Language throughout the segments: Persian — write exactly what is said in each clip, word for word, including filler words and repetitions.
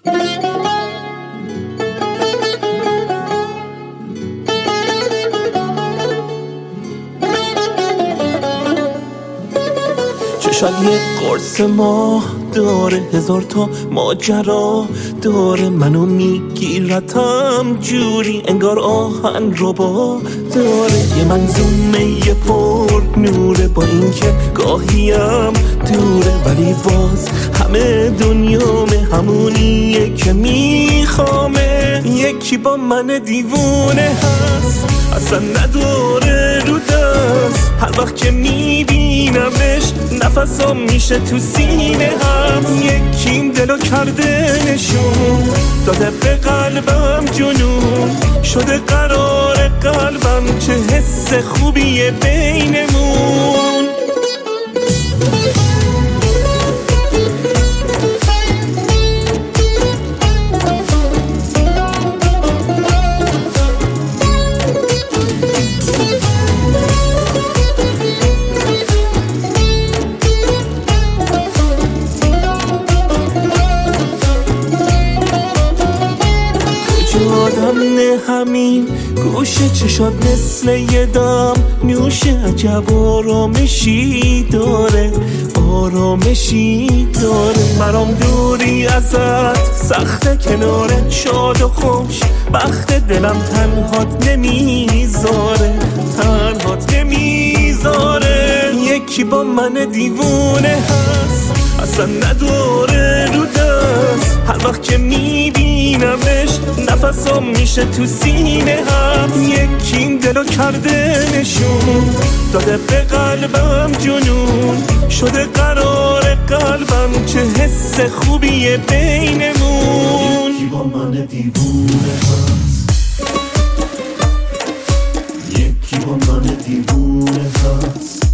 شاید یه قرص ماه داره، هزار تا ماجرا داره، منو میگیرتم جوری انگار آهن ربا داره. یه منظومه یه پر نوره، با این که گاهیم دوره ولی باز همه دنیامه همونیه که میخوامه. یکی با من دیوونه هست اصلا نداره رو دست، هر وقت که میبینمش نفسام میشه تو سینه هم. یکیم دلو کرده نشون داده به قلبم جنون شده قرار قلبم، چه حس خوبیه بینمون. آدم نه همین گوشه چشات مثل یه دم نوشه، عجب آرامشی داره آرامشی داره. برام دوری ازت سخت کنارت شاد و خوش، بخت دلم تنهات نمیذاره تنهات نمیذاره. یکی با من دیوونه هست اصلا نداره رو دست، هر وقت که میبینمش نفسام میشه تو سینه هم. یکیم دلو کرده نشون داده به قلبم جنون شده قرار قلبم، چه حس خوبیه بینمون. یکی با من دیوونه هست، یکی با من دیوونه هست.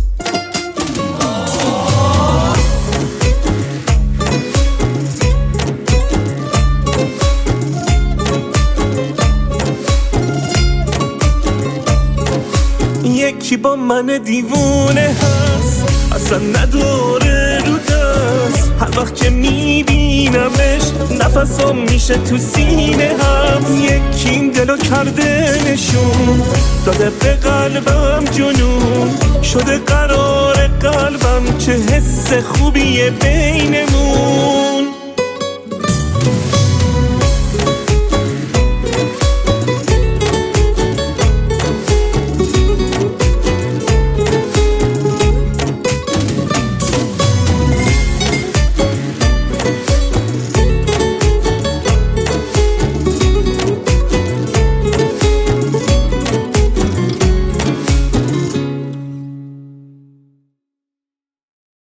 یکی با من دیوونه هست اصلا نداره رو دست، هر وقت که میبینمش نفسام میشه تو سینه هم. یکیم دلو کرده نشون داده به قلبم جنون شده قرار قلبم، چه حس خوبیه بینمون.